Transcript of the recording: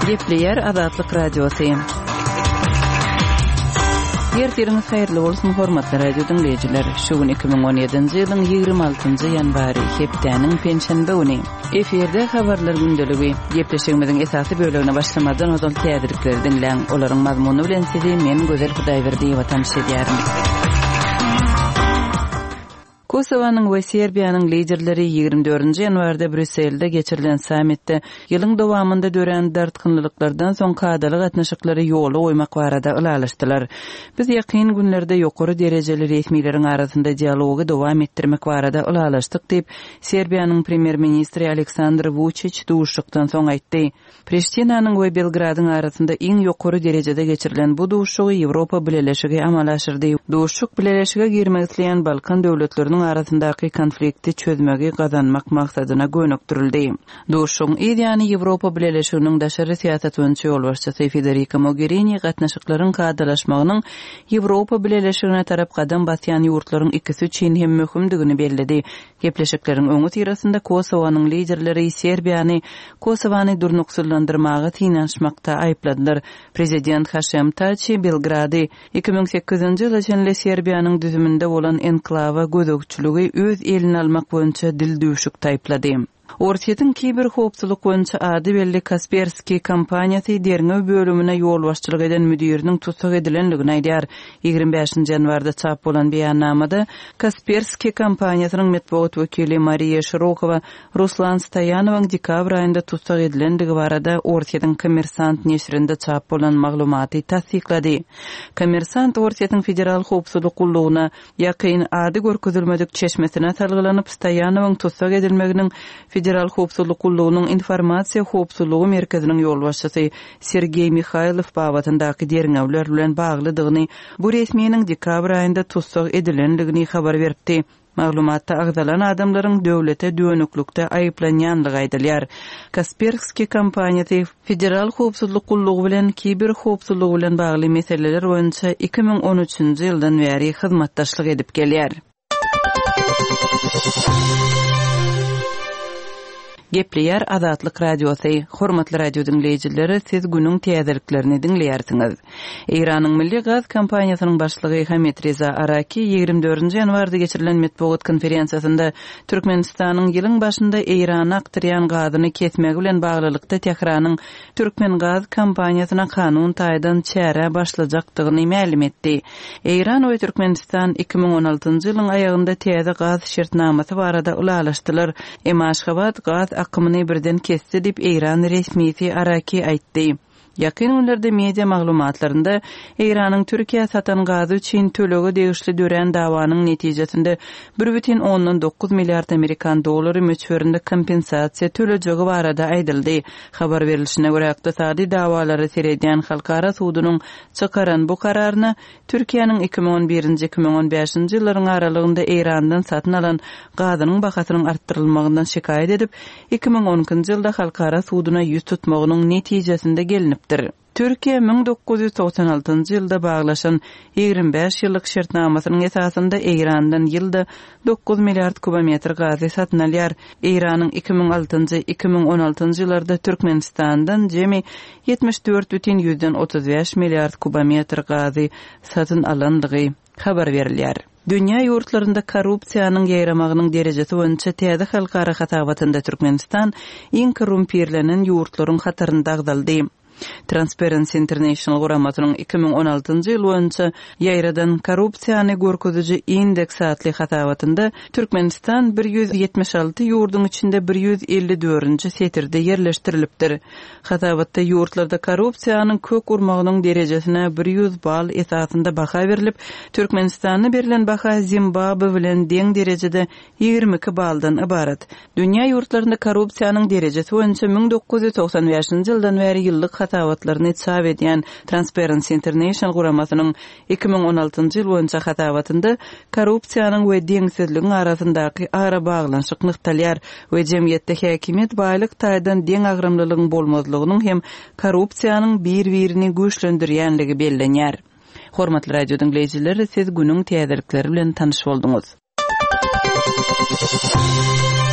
Gepleyer Azatlyk Radiosu. Yertiriniz hayırlı olsun hormatly radio dinleyijiler. Şu gün 2017-nji ýylyň 26-njy ýanwary hepdeniň penşenbe güni. Eferde habarlar gündəligi. Gepleşigimiziň esasy bölügine başlamadan ozal täzirlikleri dinleň. Olaryň mazmuny bilen sizi men Gözel Hudaýberdi ýatanş edýärim. Kosovanyň we Serbiýanyň liderleri 24-nji ýanwarda Brüsselde geçirilen sammitde ýylyň dowamında dören dartgynlyklardan soň kadaly gatnaşyklary ýoly goýmak barada ılalaşdylar. Biz ýakyn günlerde ýokary derejeli resmiýetleriň arasynda dialogy dowam etdirmek barada ılalaşdyk diýip Serbiýanyň premier ministri Aleksandr Vučić duşukdan soň aýtdy. Priştinanyň we Belgradyň arasynda iň ýokary derejede geçirilen bu duşugy Ýewropa Birleşigi amal aşyrdy. Duşuk Birleşige girmek isleýän Balkan döwletleriniň arasyndaky konflikti çözmegi gazanmak maksadyna gönükdirildi. Duşuň ideýany Ýewropa Birleşiginiň daşary siýasat öňçi ýolbaşçysy Federica Mogherini gatnaşyklaryň kadalaşmagynyň Ýewropa Birleşigine tarap gadam basýan ýurtlaryň ikisi üçin hem möhümdigini bellädi. Gepleşikleriň öňü tirasynda Kosowanyň liderleri Serbiýany Kosowany durnuksullandyrmagy tynanşmakda aýpladylar. Prezident Haşem Taçi Belgrady 2008-nji ýyl içinde Serbiýanyň düzüminde bolan enklava gözükçülügi öz eline almak boýunça dil düşük taýplady. Ortiýetiň kiber howpsuzlyk boýunça ady belli Kaspersky kompaniýasy derňe bölümine ýol başçylyk eden müdiriniň tutsak edilenligini aýdýar. 25-nji ýanwarda çap bolan beýannamada Kaspersky kompaniýasynyň medeniýet wekili Mariya Shirokowa Ruslan Stoyanowyň dekabr aýynda tutsak edilendigi barada Ortiýetiň Kommersant neşrinde çap bolan maglumaty tasdiklady. Kommersant Ortiýetiň federal howpsuzlyk gullugyna ýakyn ady görkezilmedik çeşmesine salgylanyp Stoyanowyň tutsak edilmeginiň Federal howpsuzlyk gullugynyň informasiýa howpsuzlygy merkeziniň ýolbaşçysy Sergey Mikhailov babatyndaky derňewler bilen baglydygyny, bu resmiýetiň dekabr aýynda tutsak edilenligini habar berdi. Maglumatda agdalan adamlaryň döwlete dönüklükde aýyplanýanlygy aýdylýar. Kaspersky kompaniýasy federal howpsuzlyk gullugy bilen kiber howpsuzlygy bilen bagly meseleler boýunça 2013-nji ýyldan beri hyzmatdaşlyk edip gelýär. Gepleyer Azatlyk Radiosu. Hormatly radio dinleyijileri, siz günüň täzirliklerini dinleýärsiňiz. Iranyň milli gaz kompaniýasynyň başlygy Hamet Reza Araki 24-nji ýanwarda geçirilen medeniýet konferensiýasynda Türkmenistanyň ýylyň başynda Irana akdyrýan gazyny kesmegi bilen baglylykda Tehranyň Türkmen gaz kompaniýasyna kanun taýdan çäre başlajakdygyny ma'lum etdi. Iran we Türkmenistan 2016-njy ýylyň aýagynda täze gaz şertnamasy barada ulalaşdylar. Aşgabat gaz akymyny birden kesdi diýip Iran resmiýeti Araki aýtdy. Yakın günlerde media maglumatlarında Iranyň Türkiýe satan gazy üçin tölegi degişli dören dawanyň netijesinde 1,9 milliard Amerikan dollary möçberinde kompensasiýa төлejegi barada aýdyldy. Habar berilişine görä ykdysady dawalary seredýän halkara sudunyň çykaran bu kararyny Türkiýanyň 2011-2015-nji ýyllaryň aralygynda Irandan satyn alan gazynyň bahasynyň artdyrylmagyny şikaýet edip 2010-njy ýylda halkara suduna ýüz tutmagynyň netijesinde gelinip Türkiýe 1996-njy ýylda baglaşan 25 ýyllyk şertnamasynyň esasynda Irandan ýylda 9 milliard kubometr gazy satyn alýar. Iranyň 2006-2016-njy ýyllarda Türkmenistandan jemi 74,35 milliard kubometr gazy satyn alandygy habar berilýär. Dünya ýurtlarynda korrupsiýanyň ýaýramagynyň derejesi boýunça täze halkara hatabatynda Türkmenistan iň korrumpirlenen ýurtlaryň hatarynda agdaldy. Transparency International guramatynyň 2016-njy ýyl boýunça ýaýradan korrupsiýany görkezüji indeks satly hatabatynda Türkmenistan 176 ýurduň içinde 154-nji setirde ýerleşdirilipdir. Hatabatda ýurtlarda korrupsiýanyň kök urmagynyň derejesine 100 bal esasynda baha berilip, Türkmenistanyna berilen baha Zimbabwe bilen deň derejede 22 baldan ibarat. Dünya ýurtlarynda korrupsiýanyň derejesi boýunça 1995-nji ýyldan beri ýyllyk hatabatlaryny hesap edýän Transparency International guramasynyň 2016-njy ýyl boýunça hatabatynda korrupsiýanyň we deňsizligiň arasyndaky ara baglanşyk nyktalýar we jemgyýetde häkimet baýlyk taýdan deň agramlylygyň bolmazlygynyň hem korrupsiýanyň bir-birini güýçlendirýänligi bellenýär. Hormatly radio dinleyijiler, siz günüň täzirlikleri bilen tanyş bolduňuz.